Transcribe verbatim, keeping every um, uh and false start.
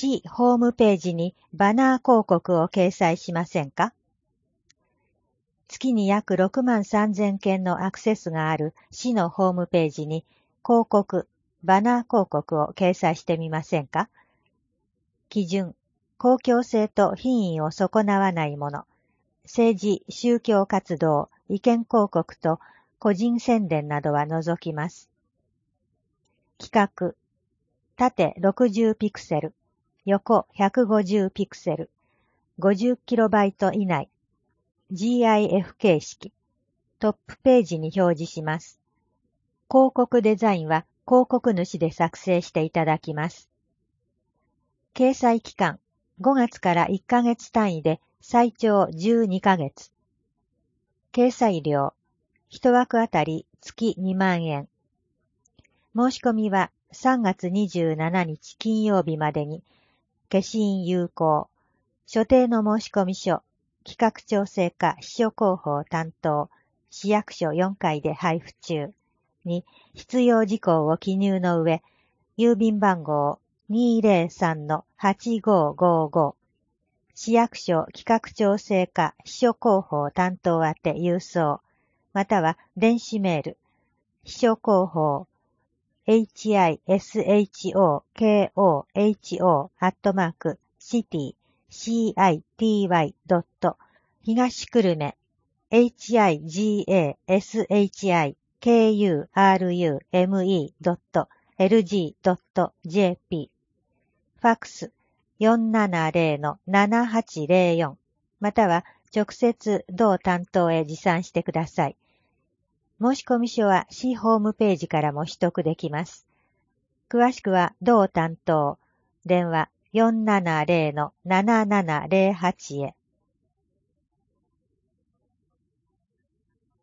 市ホームページにバナー広告を掲載しませんか？月に約ろくまんさんぜんけんのアクセスがある市のホームページに広告、バナー広告を掲載してみませんか？基準、公共性と品位を損なわないもの、政治、宗教活動、意見広告と個人宣伝などは除きます。規格、縦ろくじゅうピクセル、横ひゃくごじゅうピクセル、ごじゅっキロバイト 以内、ジーアイエフ 形式、トップページに表示します。広告デザインは広告主で作成していただきます。掲載期間、ごがつからいっかげつ単位で最長じゅうにかげつ。掲載料、いち枠あたり月にまんえん。申し込みはさんがつにじゅうしちにち金曜日までに、消印有効、所定の申込書、企画調整課秘書広報担当、市役所よんかいで配布中に必要事項を記入の上、郵便番号 にーぜろさんのはちごーごーご、市役所企画調整課秘書広報担当宛て郵送、または電子メール、秘書広報エイチアイエスエイチオーケーオーエイチオー アットマークシティ シーアイティーワイ ドット東久留米 エイチアイジーエーエスエイチアイケーユーアールユーエムイー ドットエルジー ドットジェーピー ファックス よんななぜろのななはちぜろよん または直接同担当へ持参してください。申込書は市ホームページからも取得できます。詳しくは同担当、電話 よんななぜろのななななぜろはち へ。